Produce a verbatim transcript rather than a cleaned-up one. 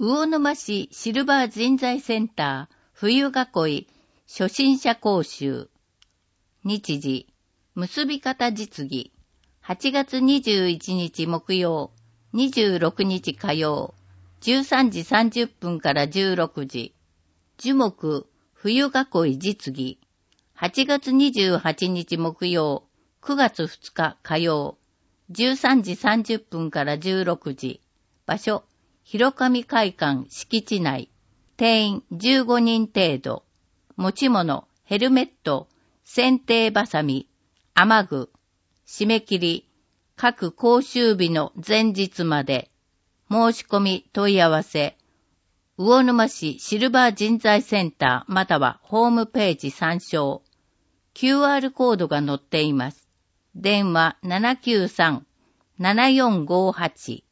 魚沼市シルバー人材センター冬囲い初心者講習。日時、結び方実技。はちがつにじゅういちにち木曜、にじゅうろくにち火曜、じゅうさんじさんじゅっぷんからじゅうろくじ。樹木、冬囲い実技。はちがつにじゅうはちにち木曜、くがつふつか火曜、じゅうさんじさんじゅっぷんからじゅうろくじ。場所、広上会館敷地内。定員じゅうごにん程度。持ち物、ヘルメット、剪定バサミ、雨具。締め切り、各講習日の前日まで。申し込み問い合わせ。魚沼市シルバー人材センターまたはホームページ参照。キューアール コードが載っています。電話ななきゅうさん、ななよんごはち。